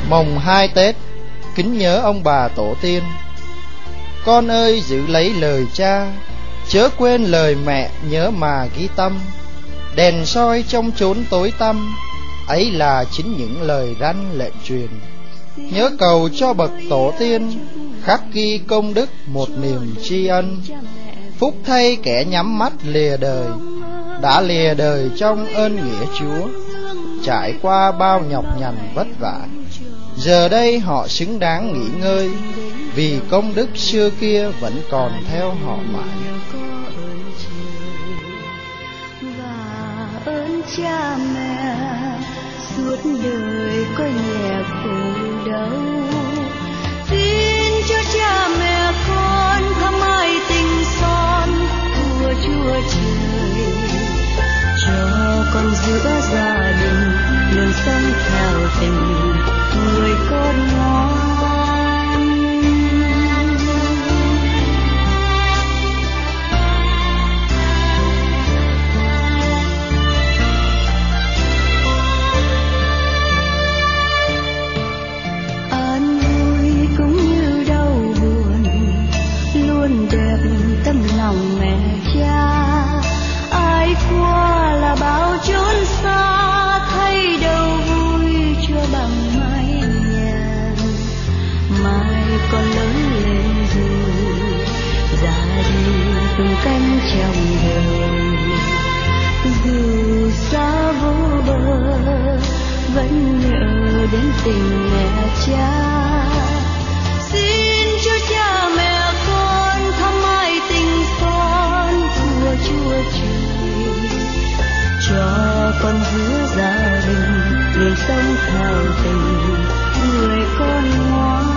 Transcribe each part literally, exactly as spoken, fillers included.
Mồng hai Tết, kính nhớ ông bà tổ tiên. Con ơi giữ lấy lời cha, chớ quên lời mẹ nhớ mà ghi tâm. Đèn soi trong chốn tối tăm, ấy là chính những lời răn lệnh truyền. Nhớ cầu cho bậc tổ tiên, khắc ghi công đức một niềm tri ân. Phúc thay kẻ nhắm mắt lìa đời, đã lìa đời trong ơn nghĩa Chúa. Trải qua bao nhọc nhằn vất vả, giờ đây họ xứng đáng nghỉ ngơi, vì công đức xưa kia vẫn còn theo họ mãi. Và ơn cha mẹ suốt đời có nhẹ khổ đau. Xin cho cha mẹ con thắm ai tình son của Chúa Trời, cho con giữa gia đình luôn sống theo tình người con ngoan. An vui cũng như đau buồn, luôn đẹp tấm lòng mẹ cha. Ai qua là bao chốn xa, thay đầu vui cho bằng mái nhà. Mai con lớn lên rồi, ra đi từng cánh trong đời. Dù xa vô bờ, vẫn nhớ đến tình mẹ cha. Xin cho cha mẹ con thắm ai tình son của Chúa Trời, cho con giữa gia đình luôn sống theo tình người con ngoan.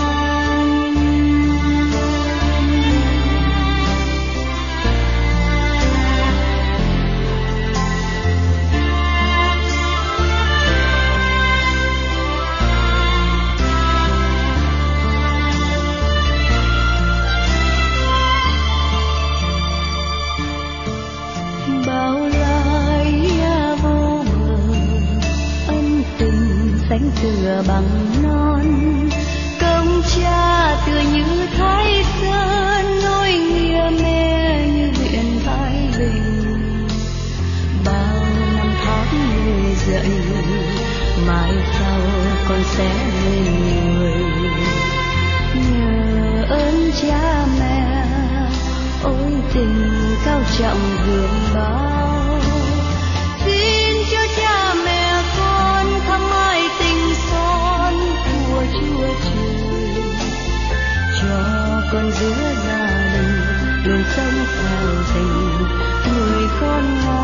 Cánh cửa bằng non, công cha tựa như Thái Sơn, nối nghĩa mẹ như huyện Thái Bình. Bao năm tháng nuôi dạy, mai sau con sẽ lên người. Nhờ ơn cha mẹ, ôi tình cao trọng gương bao. Xin cho cha mẹ con thắm ai tình son của Chúa Trời, cho con giữa gia đình luôn sống theo tình người con ngoan.